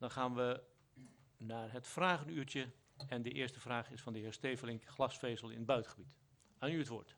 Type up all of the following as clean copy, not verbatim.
Dan gaan we naar het vragenuurtje. En de eerste vraag is van de heer Stevelink, glasvezel in het buitengebied. Aan u het woord.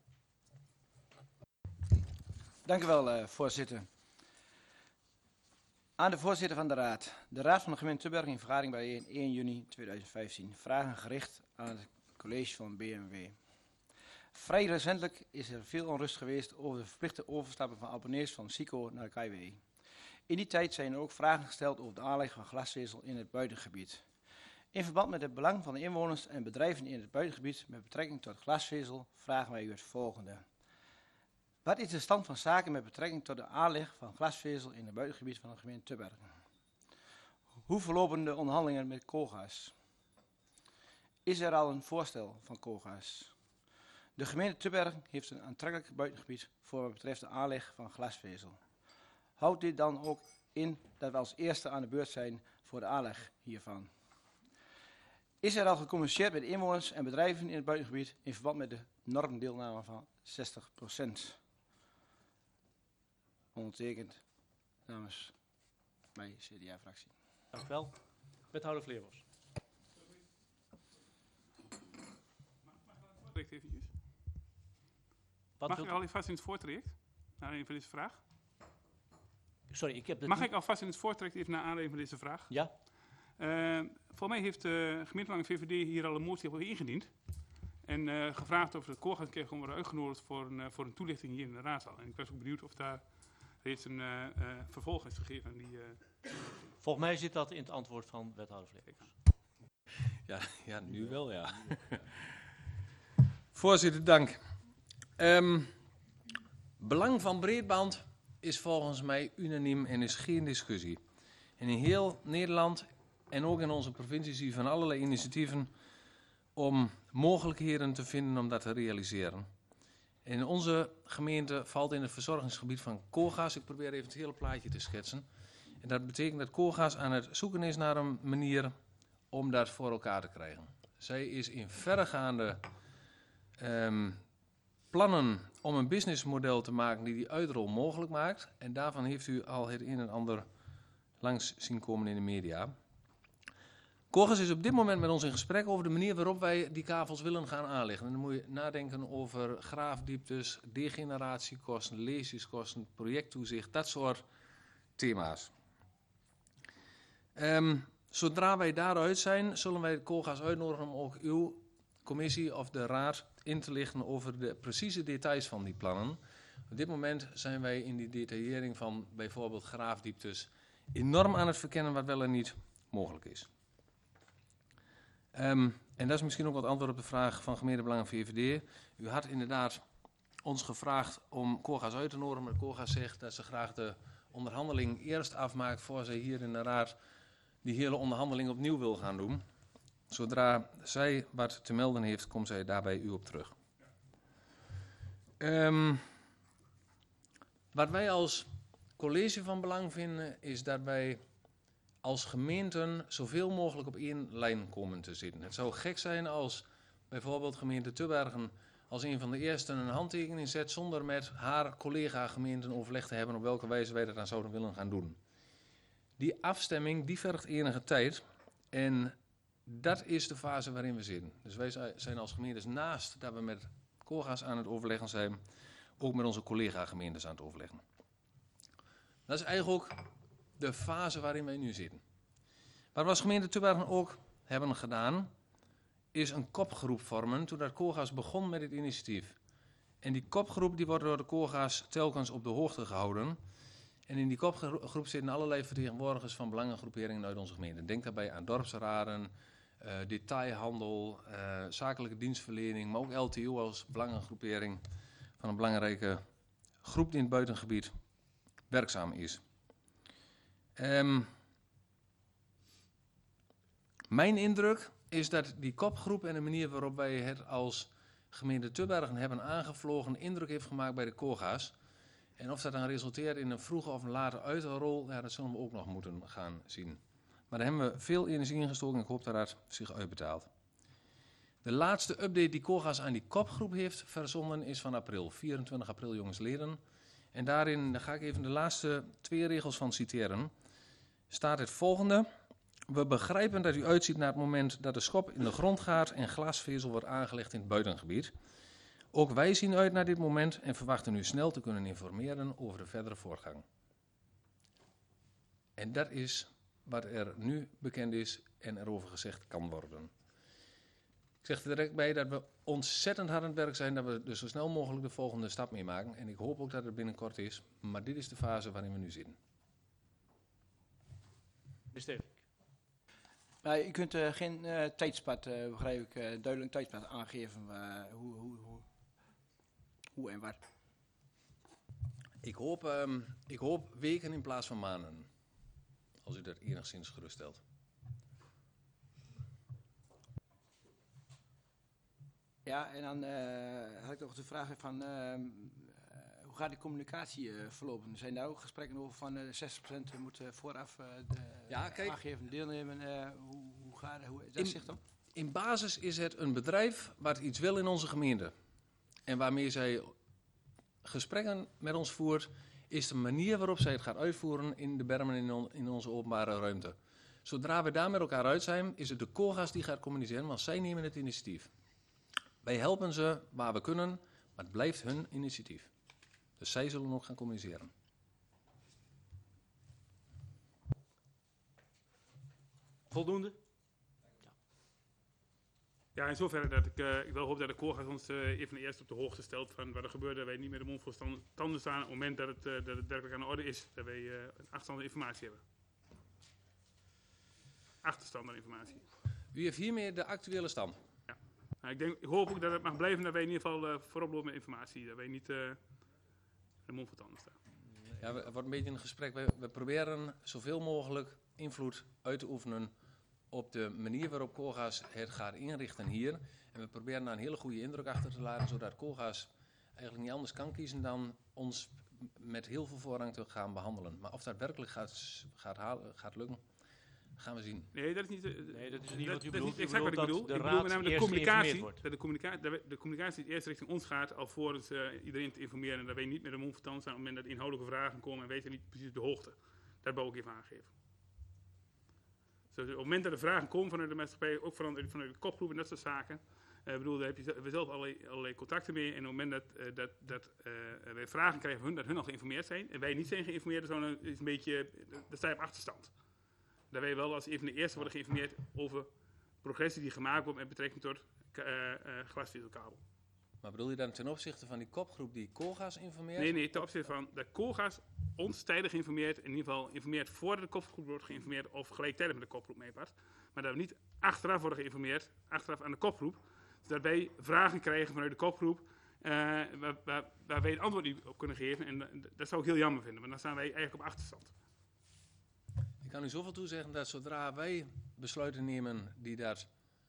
Dank u wel, voorzitter. Aan de voorzitter van de Raad. De Raad van de gemeente Tubbergen in vergadering bij 1 juni 2015. Vragen gericht aan het college van BMW. Vrij recentelijk is er veel onrust geweest over de verplichte overstappen van abonnees van SICO naar de KW. In die tijd zijn er ook vragen gesteld over de aanleg van glasvezel in het buitengebied. In verband met het belang van de inwoners en bedrijven in het buitengebied met betrekking tot glasvezel vragen wij u het volgende. Wat is de stand van zaken met betrekking tot de aanleg van glasvezel in het buitengebied van de gemeente Tubbergen? Hoe verlopen de onderhandelingen met Cogas? Is er al een voorstel van Cogas? De gemeente Tubbergen heeft een aantrekkelijk buitengebied voor wat betreft de aanleg van glasvezel. Houdt dit dan ook in dat we als eerste aan de beurt zijn voor de aanleg hiervan? Is er al gecommuniceerd met inwoners en bedrijven in het buitengebied in verband met de normdeelname van 60%? Ondertekend namens mijn CDA-fractie. Dank u wel. Wethouder Vleerbos. Mag ik alvast in het voortraject naar aanleiding van deze vraag? Sorry, ik heb het Mag ik alvast in het voortraject even naar aanleiding van deze vraag? Ja. Voor mij heeft de gemeentebelangen VVD hier al een motie op ingediend. En gevraagd of het Cogas kon worden uitgenodigd voor een toelichting hier in de raadzaal. En ik was ook benieuwd of daar reeds een vervolg is gegeven aan die... Volgens mij zit dat in het antwoord van wethouder Vleerbos. Ja, nu wel, ja. Voorzitter, dank. Belang van breedband is volgens mij unaniem en is geen discussie. En in heel Nederland en ook in onze provincie zie je van allerlei initiatieven om mogelijkheden te vinden om dat te realiseren. In onze gemeente valt in het verzorgingsgebied van Cogas. Ik probeer even het hele plaatje te schetsen. En dat betekent dat Cogas aan het zoeken is naar een manier om dat voor elkaar te krijgen. Zij is in verregaande plannen om een businessmodel te maken die uitrol mogelijk maakt. En daarvan heeft u al het een en ander langs zien komen in de media. Cogas is op dit moment met ons in gesprek over de manier waarop wij die kavels willen gaan aanleggen. En dan moet je nadenken over graafdieptes, degeneratiekosten, lesiskosten, projecttoezicht, dat soort thema's. Zodra wij daaruit zijn, zullen wij Cogas uitnodigen om ook uw commissie of de raad in te lichten over de precieze details van die plannen. Op dit moment zijn wij in die detaillering van bijvoorbeeld graafdieptes enorm aan het verkennen wat wel en niet mogelijk is. En dat is misschien ook wat antwoord op de vraag van gemeentebelangen VVD. U had inderdaad ons gevraagd om Cogas uit te nodigen, maar Cogas zegt dat ze graag de onderhandeling eerst afmaakt voor zij hier in de raad die hele onderhandeling opnieuw wil gaan doen. Zodra zij wat te melden heeft, komt zij daarbij u op terug. Wat wij als college van belang vinden, is dat wij als gemeenten zoveel mogelijk op één lijn komen te zitten. Het zou gek zijn als bijvoorbeeld gemeente Tubbergen als een van de eerste een handtekening zet zonder met haar collega-gemeenten overleg te hebben op welke wijze wij dat dan zouden willen gaan doen. Die afstemming die vergt enige tijd en dat is de fase waarin we zitten. Dus wij zijn als gemeentes naast dat we met Cogas aan het overleggen zijn, ook met onze collega-gemeentes aan het overleggen. Dat is eigenlijk ook de fase waarin wij nu zitten. Wat we als gemeente Tubbergen ook hebben gedaan, is een kopgroep vormen toen dat Cogas begon met dit initiatief. En die kopgroep die wordt door de Cogas telkens op de hoogte gehouden. En in die kopgroep zitten allerlei vertegenwoordigers van belangengroeperingen uit onze gemeente. Denk daarbij aan dorpsraden, detailhandel, zakelijke dienstverlening, maar ook LTO als belangengroepering van een belangrijke groep die in het buitengebied werkzaam is. Mijn indruk is dat die kopgroep en de manier waarop wij het als gemeente Tubbergen hebben aangevlogen indruk heeft gemaakt bij de Cogas. En of dat dan resulteert in een vroege of een late uitrol, ja, dat zullen we ook nog moeten gaan zien. Maar daar hebben we veel energie in gestoken en ik hoop dat dat zich uitbetaalt. De laatste update die Cogas aan die kopgroep heeft verzonden is van april, 24 april jongensleden. En daarin ga ik even de laatste 2 regels van citeren. staat het volgende. We begrijpen dat u uitziet naar het moment dat de schop in de grond gaat en glasvezel wordt aangelegd in het buitengebied. Ook wij zien uit naar dit moment en verwachten u snel te kunnen informeren over de verdere voortgang. En dat is wat er nu bekend is en erover gezegd kan worden. Ik zeg er direct bij dat we ontzettend hard aan het werk zijn, dat we dus zo snel mogelijk de volgende stap meemaken. En ik hoop ook dat het binnenkort is, maar dit is de fase waarin we nu zitten. Meneer Stevenink. Maar u kunt geen tijdspad, begrijp ik, duidelijk tijdspad aangeven hoe en wat. Ik hoop weken in plaats van maanden. Als u dat enigszins geruststelt. Ja, en dan had ik nog de vraag van hoe gaat die communicatie verlopen? Zijn daar ook gesprekken over van 60% moet vooraf Ja, kijk. aangeven, deelnemen? Hoe gaat dat zegt dan? In basis is het een bedrijf wat iets wil in onze gemeente. En waarmee zij gesprekken met ons voert, is de manier waarop zij het gaat uitvoeren in de bermen in onze openbare ruimte. Zodra we daar met elkaar uit zijn, is het de COGA's die gaat communiceren, want zij nemen het initiatief. Wij helpen ze waar we kunnen, maar het blijft hun initiatief. Dus zij zullen ook gaan communiceren. Voldoende? Ja, in zoverre dat ik wel hoop dat de COGA's ons even eerst op de hoogte stelt van wat er gebeurt. Dat wij niet met de mond vol tanden staan op het moment dat het werkelijk aan de orde is. Dat wij achterstaande informatie hebben. Achterstaande informatie. U heeft hiermee de actuele stand. Nou, ik hoop ook dat het mag blijven dat wij in ieder geval voorop lopen met informatie. Dat wij niet de mond vol tanden staan. Ja, het wordt een beetje een gesprek. We proberen zoveel mogelijk invloed uit te oefenen op de manier waarop COGA's het gaat inrichten hier. En we proberen daar een hele goede indruk achter te laten, zodat COGA's eigenlijk niet anders kan kiezen dan ons met heel veel voorrang te gaan behandelen. Maar of dat werkelijk gaat lukken, gaan we zien. Nee, dat is niet, Nee, dat is niet wat u dat is bedoelt. niet exact wat ik bedoel. De Ik bedoel raad met name de eerst communicatie. geïnformeerd wordt. Dat de communicatie eerst richting ons gaat, alvorens iedereen te informeren. En dat wij niet met de mond vol tanden staan op het moment dat inhoudelijke vragen komen en weten niet precies op de hoogte. Dat wou ik even aangeven. Dus op het moment dat er vragen komen vanuit de maatschappij, ook vanuit de kopgroep en dat soort zaken. Daar heb je zelf allerlei contacten mee. En op het moment dat wij vragen krijgen van hun, dat hun al geïnformeerd zijn. En wij niet zijn geïnformeerd, dan is een beetje, daar sta je op achterstand. Dat wij wel als een van de eerste worden geïnformeerd over progressie die gemaakt wordt met betrekking tot glasvezelkabel. Maar bedoel je dan ten opzichte van die kopgroep die COGA's informeert? Nee, ten opzichte van de COGA's ons tijdig geïnformeerd. In ieder geval informeerd voordat de kopgroep wordt geïnformeerd of gelijktijdig met de kopgroep meepast. Maar dat we niet achteraf worden geïnformeerd, achteraf aan de kopgroep. Zodat wij vragen krijgen vanuit de kopgroep waar wij het antwoord niet op kunnen geven. En dat zou ik heel jammer vinden, want dan staan wij eigenlijk op achterstand. Ik kan u zoveel toezeggen dat zodra wij besluiten nemen die dat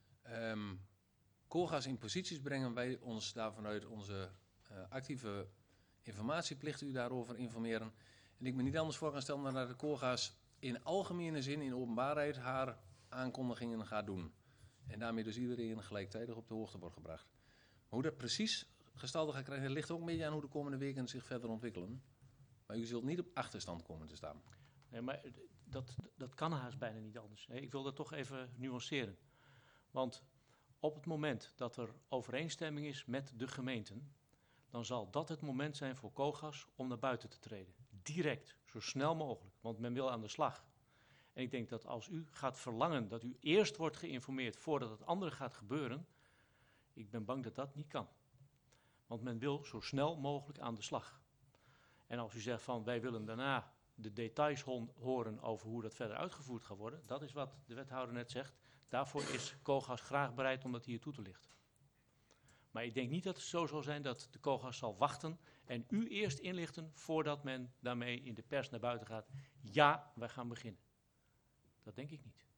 COGA's in posities brengen, wij ons daar vanuit onze actieve informatieplicht u daarover informeren. En ik me niet anders voor kan stellen dan dat de COGA's in algemene zin, in openbaarheid, haar aankondigingen gaat doen. En daarmee dus iedereen gelijktijdig op de hoogte wordt gebracht. Maar hoe dat precies gestalte gaat krijgen, ligt ook een beetje aan hoe de komende weken zich verder ontwikkelen. Maar u zult niet op achterstand komen te staan. Nee, maar dat kan haast bijna niet anders. Ik wil dat toch even nuanceren. Want op het moment dat er overeenstemming is met de gemeenten, dan zal dat het moment zijn voor COGA's om naar buiten te treden. Direct, zo snel mogelijk, want men wil aan de slag. En ik denk dat als u gaat verlangen dat u eerst wordt geïnformeerd voordat het andere gaat gebeuren, ik ben bang dat dat niet kan. Want men wil zo snel mogelijk aan de slag. En als u zegt van wij willen daarna de details horen over hoe dat verder uitgevoerd gaat worden, dat is wat de wethouder net zegt. Daarvoor is COGA's graag bereid om dat hier toe te lichten. Maar ik denk niet dat het zo zal zijn dat de COGA's zal wachten en u eerst inlichten voordat men daarmee in de pers naar buiten gaat. Ja, wij gaan beginnen. Dat denk ik niet.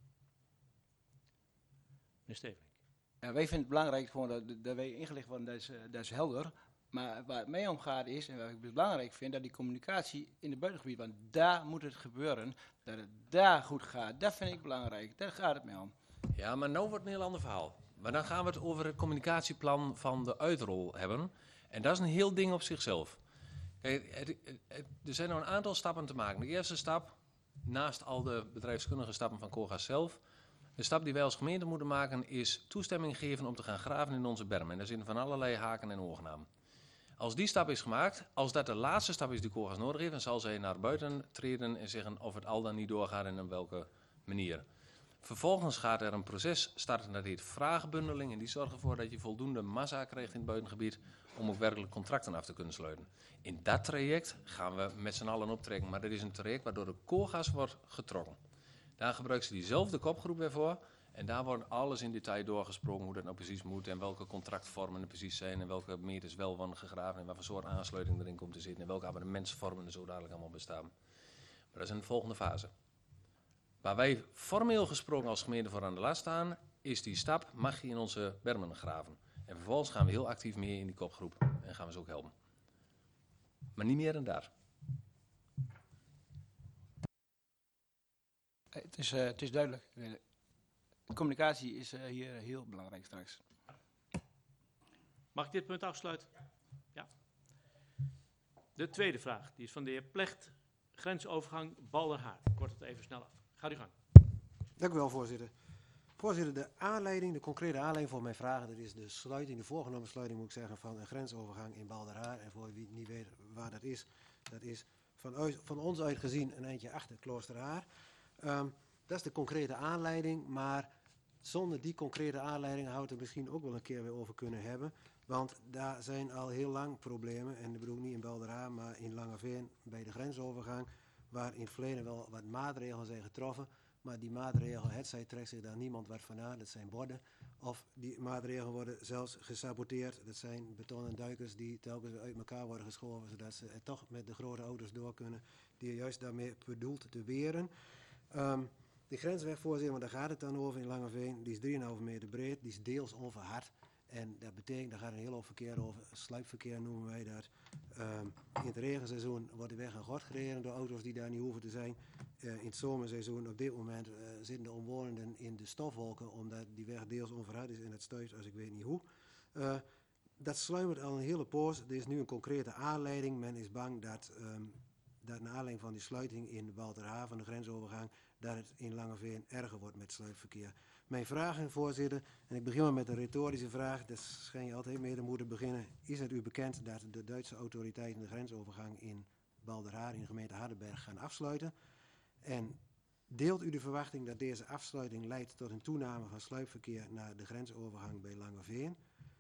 Meneer Stevenink. Ja, wij vinden het belangrijk gewoon dat wij ingelicht worden, dat is helder. Maar waar het mij om gaat is, en wat ik belangrijk vind, dat die communicatie in het buitengebied, want daar moet het gebeuren, dat het daar goed gaat. Dat vind ik belangrijk, daar gaat het mij om. Ja, maar nu wordt het een heel ander verhaal. Maar dan gaan we het over het communicatieplan van de uitrol hebben. En dat is een heel ding op zichzelf. Kijk, er zijn nog een aantal stappen te maken. De eerste stap naast al de bedrijfskundige stappen van Cogas zelf. De stap die wij als gemeente moeten maken is toestemming geven om te gaan graven in onze berm. En daar zitten van allerlei haken en ogen aan. Als die stap is gemaakt, als dat de laatste stap is die Cogas nodig heeft, dan zal zij naar buiten treden en zeggen of het al dan niet doorgaat en op welke manier. Vervolgens gaat er een proces starten, dat heet vragenbundeling. En die zorgt ervoor dat je voldoende massa krijgt in het buitengebied om ook werkelijk contracten af te kunnen sluiten. In dat traject gaan we met z'n allen optrekken. Maar dat is een traject waardoor de Cogas wordt getrokken. Daar gebruiken ze diezelfde kopgroep weer voor. En daar wordt alles in detail doorgesproken hoe dat nou precies moet. En welke contractvormen er precies zijn. En welke meters wel worden gegraven. En wat voor soort aansluiting erin komt te zitten. En welke abonnementsvormen er zo dadelijk allemaal bestaan. Maar dat is een volgende fase. Waar wij formeel gesproken als gemeente voor aan de last staan, is die stap, mag je in onze bermen graven. En vervolgens gaan we heel actief mee in die kopgroep en gaan we ze ook helpen. Maar niet meer dan daar. Het is duidelijk. De communicatie is hier heel belangrijk straks. Mag ik dit punt afsluiten? Ja. De tweede vraag, die is van de heer Plecht. Grensovergang Balderhaar. Ik kort het even snel af. Gaat u gang. Dank u wel, voorzitter. Voorzitter, de concrete aanleiding voor mijn vragen, dat is de sluiting, de voorgenomen sluiting moet ik zeggen, van een grensovergang in Balderhaar. En voor wie niet weet waar dat is van ons uit gezien een eindje achter Kloosterhaar. Dat is de concrete aanleiding, maar zonder die concrete aanleiding houdt het misschien ook wel een keer weer over kunnen hebben. Want daar zijn al heel lang problemen, en dat bedoel ik niet in Balderhaar, maar in Langeveen bij de grensovergang, waar in het verleden wel wat maatregelen zijn getroffen. Maar die maatregelen, trekt zich daar niemand wat van aan. Dat zijn borden. Of die maatregelen worden zelfs gesaboteerd. Dat zijn betonnen duikers die telkens uit elkaar worden geschoven. Zodat ze er toch met de grote auto's door kunnen. Die je juist daarmee bedoelt te weren. De grensweg, voorzitter, want daar gaat het dan over in Langeveen. Die is 3,5 meter breed. Die is deels onverhard. En dat betekent, daar gaat een heel hoop verkeer over. Sluipverkeer noemen wij dat. In het regenseizoen wordt de weg aan gort gereden door auto's die daar niet hoeven te zijn. In het zomerseizoen op dit moment zitten de omwonenden in de stofwolken, omdat die weg deels onverhard is en dat stuit als ik weet niet hoe. Dat sluimert al een hele poos. Er is nu een concrete aanleiding. Men is bang dat naar aanleiding van die sluiting in Balderhaar van de grensovergang, dat het in Langeveen erger wordt met sluipverkeer. Mijn vragen, voorzitter, en ik begin maar met een retorische vraag, dat schijn je altijd mee te moeten beginnen. Is het u bekend dat de Duitse autoriteiten de grensovergang in Balderhaar in de gemeente Hardenberg gaan afsluiten? En deelt u de verwachting dat deze afsluiting leidt tot een toename van sluipverkeer naar de grensovergang bij Langeveen?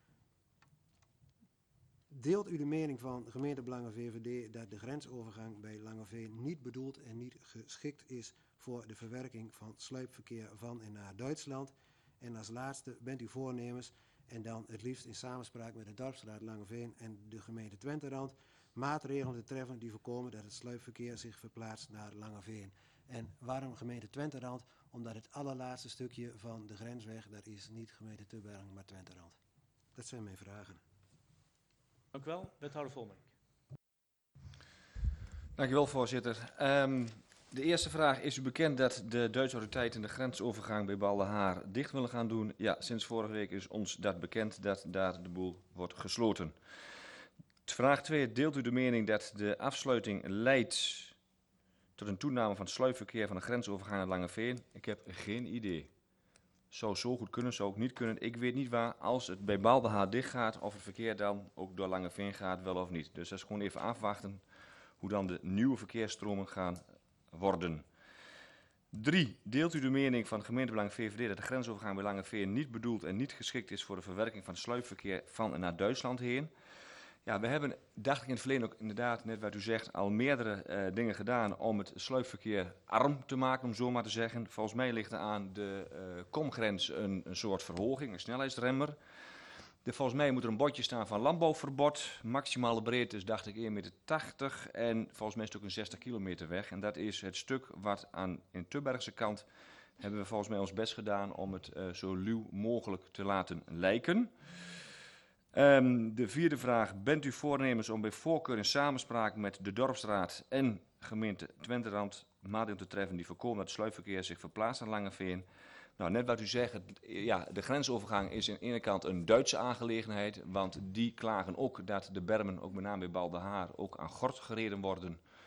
Deelt u de mening van gemeentebelangen VVD dat de grensovergang bij Langeveen niet bedoeld en niet geschikt is voor de verwerking van sluipverkeer van en naar Duitsland? En als laatste, bent u voornemens, en dan het liefst in samenspraak met de Dorpsraad Langeveen en de gemeente Twenterand, maatregelen te treffen die voorkomen dat het sluipverkeer zich verplaatst naar Langeveen? En waarom gemeente Twenterand? Omdat het allerlaatste stukje van de grensweg, dat is niet gemeente Tubbergen, maar Twenterand. Dat zijn mijn vragen. Dank u wel, wethouder Volmerk. Dank u wel, voorzitter. De eerste vraag, is u bekend dat de Duitse autoriteiten de grensovergang bij Balderhaar dicht willen gaan doen? Ja, sinds vorige week is ons dat bekend, dat daar de boel wordt gesloten. Vraag 2, deelt u de mening dat de afsluiting leidt tot een toename van het sluipverkeer van de grensovergang naar Langeveen? Ik heb geen idee. Zou zo goed kunnen, zou ook niet kunnen. Ik weet niet waar, als het bij Balderhaar dicht gaat, of het verkeer dan ook door Langeveen gaat, wel of niet. Dus dat is gewoon even afwachten hoe dan de nieuwe verkeersstromen gaan worden. 3. Deelt u de mening van gemeentebelang VVD dat de grensovergang bij Langeveen niet bedoeld en niet geschikt is voor de verwerking van het sluipverkeer van en naar Duitsland heen? Ja, we hebben, dacht ik in het verleden ook inderdaad, net wat u zegt, al meerdere dingen gedaan om het sluipverkeer arm te maken, om zo maar te zeggen. Volgens mij ligt er aan de komgrens een soort verhoging, een snelheidsremmer. Volgens mij moet er een bordje staan van landbouwverbod. Maximale breedte is, dacht ik, 1,80 meter. En volgens mij is het ook een 60 kilometer weg. En dat is het stuk wat aan in Tubbergse kant hebben we volgens mij ons best gedaan om het zo luw mogelijk te laten lijken. De vierde vraag, bent u voornemens om bij voorkeur in samenspraak met de Dorpsraad en gemeente Twenterand maatregelen te treffen die voorkomen dat het sluipverkeer zich verplaatst naar Langeveen? Nou, net wat u zegt, ja, de grensovergang is aan de ene kant een Duitse aangelegenheid, want die klagen ook dat de bermen, ook met name bij Balderhaar, ook aan gort gereden worden.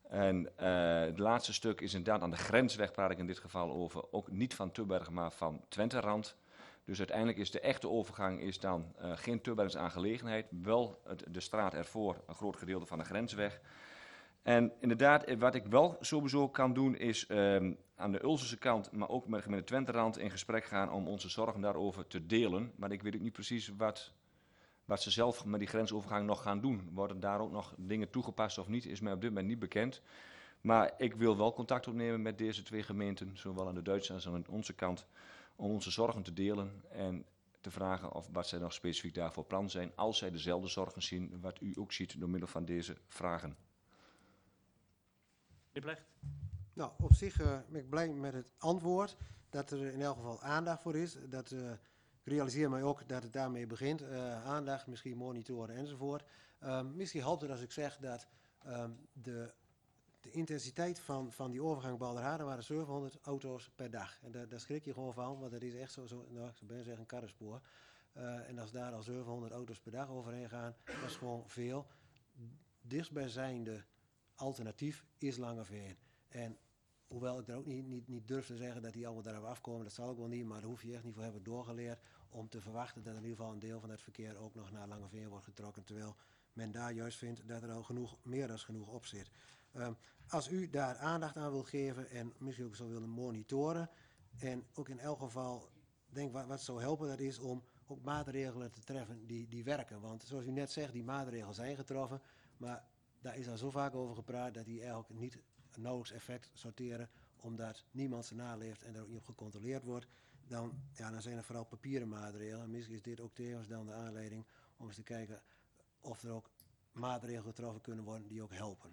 En het laatste stuk is inderdaad aan de grensweg, praat ik in dit geval over, ook niet van Tubbergen, maar van Twenterand. Dus uiteindelijk is de echte overgang is dan geen Tubbergens aangelegenheid, wel de straat ervoor, een groot gedeelte van de grensweg. En inderdaad, wat ik wel sowieso kan doen, is aan de Ulsterse kant, maar ook met de gemeente Twenterand in gesprek gaan om onze zorgen daarover te delen. Maar ik weet ook niet precies wat ze zelf met die grensovergang nog gaan doen. Worden daar ook nog dingen toegepast of niet, is mij op dit moment niet bekend. Maar ik wil wel contact opnemen met deze twee gemeenten, zowel aan de Duitse als aan onze kant, om onze zorgen te delen en te vragen of wat zij nog specifiek daarvoor plan zijn, als zij dezelfde zorgen zien, wat u ook ziet door middel van deze vragen. Meneer Blecht? Nou, op zich ben ik blij met het antwoord, dat er in elk geval aandacht voor is. Ik realiseer mij ook dat het daarmee begint. Aandacht, misschien monitoren enzovoort. Misschien helpt het als ik zeg dat de intensiteit van die overgang Balderhaar, er waren 700 auto's per dag. En daar schrik je gewoon van, want dat is echt nou, ik zou bijna zeggen een karrenspoor. En als daar al 700 auto's per dag overheen gaan, dat is gewoon veel. Dichtstbijzijnde alternatief is Langeveen. En hoewel ik er ook niet durf te zeggen dat die allemaal daarop afkomen, dat zal ik wel niet, maar daar hoef je echt niet voor hebben doorgeleerd om te verwachten dat in ieder geval een deel van het verkeer ook nog naar Langeveen wordt getrokken, terwijl men daar juist vindt dat er al meer dan genoeg op zit. Als u daar aandacht aan wil geven en misschien ook zou willen monitoren en ook in elk geval denk wat zou helpen, dat is om ook maatregelen te treffen die werken. Want zoals u net zegt, die maatregelen zijn getroffen, maar daar is al zo vaak over gepraat dat die eigenlijk niet nauwelijks effect sorteren, omdat niemand ze naleeft en er ook niet op gecontroleerd wordt. Dan zijn er vooral papieren maatregelen. Misschien is dit ook tevens dan de aanleiding om eens te kijken of er ook maatregelen getroffen kunnen worden die ook helpen.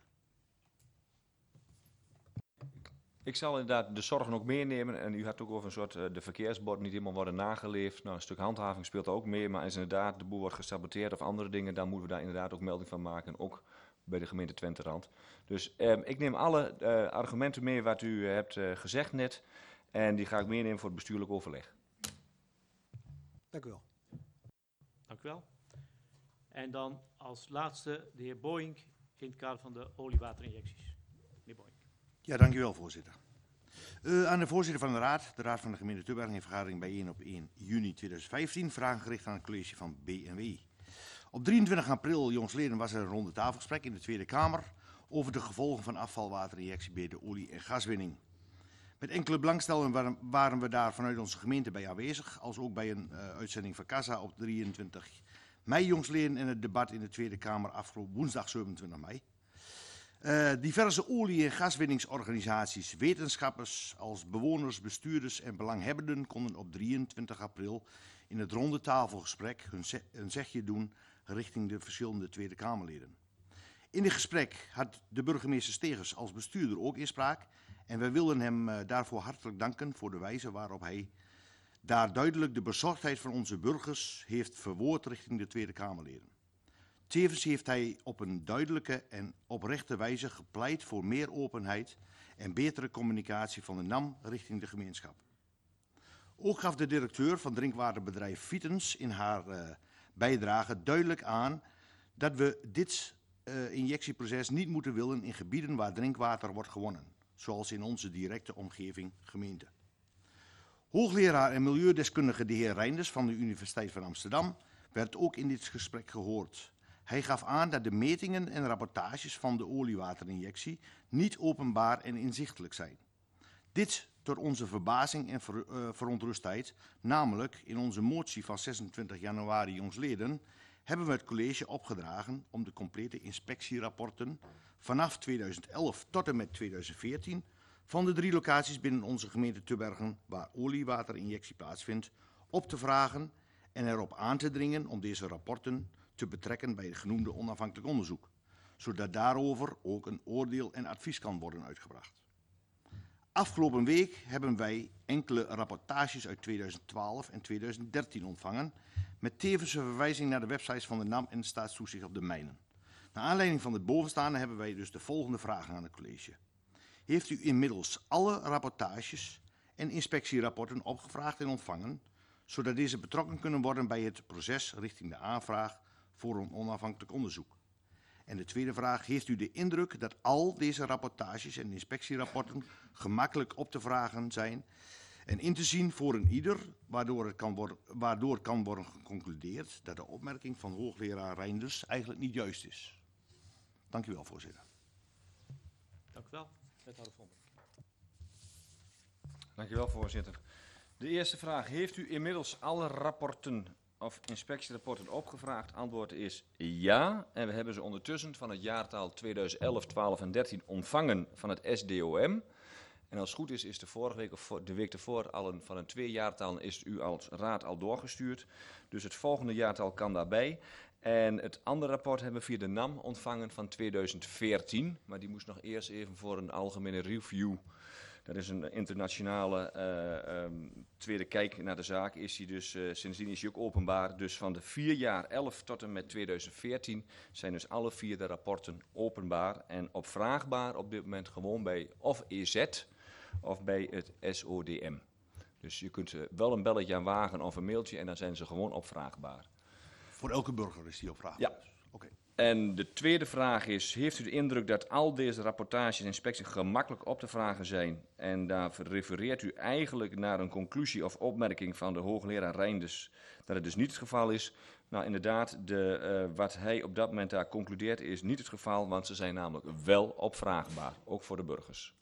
Ik zal inderdaad de zorgen ook meenemen. En u had ook over een soort de verkeersborden niet helemaal worden nageleefd. Nou, een stuk handhaving speelt ook mee. Maar als inderdaad de boel wordt gesaboteerd of andere dingen, dan moeten we daar inderdaad ook melding van maken. Ook bij de gemeente Twenterand. Dus ik neem alle argumenten mee wat u hebt gezegd net. En die ga ik meenemen voor het bestuurlijk overleg. Dank u wel. Dank u wel. En dan als laatste de heer Boink in het kader van de oliewaterinjecties. Meneer Boink. Ja, dank u wel, voorzitter. Aan de voorzitter van de Raad van de gemeente Tubbergen in vergadering bijeen op 1 juni 2015. Vragen gericht aan het college van B&W. Op 23 april jongsleden was er een ronde tafelgesprek in de Tweede Kamer over de gevolgen van afvalwaterinjectie bij de olie- en gaswinning. Met enkele belangstellenden waren we daar vanuit onze gemeente bij aanwezig, als ook bij een uitzending van CASA op 23 mei jongsleden en het debat in de Tweede Kamer afgelopen woensdag 27 mei. Diverse olie- en gaswinningsorganisaties, wetenschappers als bewoners, bestuurders en belanghebbenden konden op 23 april in het ronde tafelgesprek hun zegje doen richting de verschillende Tweede Kamerleden. In dit gesprek had de burgemeester Stegers als bestuurder ook inspraak en wij wilden hem daarvoor hartelijk danken voor de wijze waarop hij daar duidelijk de bezorgdheid van onze burgers heeft verwoord richting de Tweede Kamerleden. Tevens heeft hij op een duidelijke en oprechte wijze gepleit voor meer openheid en betere communicatie van de NAM richting de gemeenschap. Ook gaf de directeur van drinkwaterbedrijf Vitens in haar bijdrage duidelijk aan dat we dit injectieproces niet moeten willen in gebieden waar drinkwater wordt gewonnen, zoals in onze directe omgeving gemeente. Hoogleraar en milieudeskundige de heer Reinders van de Universiteit van Amsterdam werd ook in dit gesprek gehoord. Hij gaf aan dat de metingen en rapportages van de oliewaterinjectie niet openbaar en inzichtelijk zijn. Dit tot onze verbazing en verontrustheid, namelijk in onze motie van 26 januari jongsleden, hebben we het college opgedragen om de complete inspectierapporten vanaf 2011 tot en met 2014 van de 3 locaties binnen onze gemeente Tubbergen waar oliewaterinjectie plaatsvindt, op te vragen en erop aan te dringen om deze rapporten te betrekken bij het genoemde onafhankelijk onderzoek, zodat daarover ook een oordeel en advies kan worden uitgebracht. Afgelopen week hebben wij enkele rapportages uit 2012 en 2013 ontvangen, met tevens een verwijzing naar de websites van de NAM en het Staatstoezicht op de Mijnen. Naar aanleiding van het bovenstaande hebben wij dus de volgende vragen aan het college. Heeft u inmiddels alle rapportages en inspectierapporten opgevraagd en ontvangen, zodat deze betrokken kunnen worden bij het proces richting de aanvraag voor een onafhankelijk onderzoek? En de tweede vraag, heeft u de indruk dat al deze rapportages en inspectierapporten gemakkelijk op te vragen zijn en in te zien voor een ieder, waardoor kan worden geconcludeerd dat de opmerking van hoogleraar Reinders eigenlijk niet juist is? Dank u wel, voorzitter. Dank u wel, wethouder Vonk. Dank u wel, voorzitter. De eerste vraag. Heeft u inmiddels alle rapporten of inspectierapporten opgevraagd? Antwoord is ja. En we hebben ze ondertussen van het jaartal 2011, 12 en 13 ontvangen van het SDOM. En als het goed is de vorige week of de week ervoor van een 2 jaartal is u als raad al doorgestuurd. Dus het volgende jaartal kan daarbij. En het andere rapport hebben we via de NAM ontvangen van 2014. Maar die moest nog eerst even voor een algemene review. Dat is een internationale tweede kijk naar de zaak. Is die dus, sindsdien is die ook openbaar. Dus van de 4 jaar 11 tot en met 2014 zijn dus alle 4 de rapporten openbaar. En opvraagbaar op dit moment gewoon bij of EZ of bij het SODM. Dus je kunt wel een belletje aan wagen of een mailtje en dan zijn ze gewoon opvraagbaar. Voor elke burger is die opvraagbaar? Ja. Oké. En de tweede vraag is, heeft u de indruk dat al deze rapportages en inspecties gemakkelijk op te vragen zijn? En daar refereert u eigenlijk naar een conclusie of opmerking van de hoogleraar Reinders, dat het dus niet het geval is. Nou inderdaad, wat hij op dat moment daar concludeert is niet het geval, want ze zijn namelijk wel opvraagbaar, ook voor de burgers.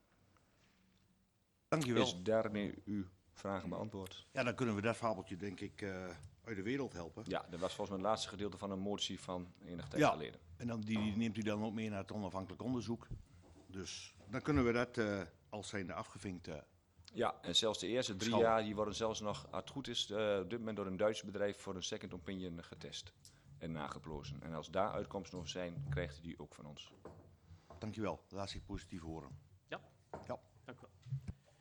Dank u wel. Is daarmee uw vragen beantwoord? Ja, dan kunnen we dat fabeltje denk ik uit de wereld helpen. Ja, dat was volgens mij het laatste gedeelte van een motie van enige tijd Ja. geleden. En dan, die neemt u dan ook mee naar het onafhankelijk onderzoek. Dus dan kunnen we dat als zijnde afgevinkt. Ja, en zelfs de eerste 3 Schouwen. jaar die worden zelfs nog, als het goed is, op dit moment door een Duits bedrijf voor een second opinion getest en nageplozen. En als daar uitkomsten over zijn, krijgt hij die ook van ons. Dankjewel, laat zich positief horen. Ja. Ja.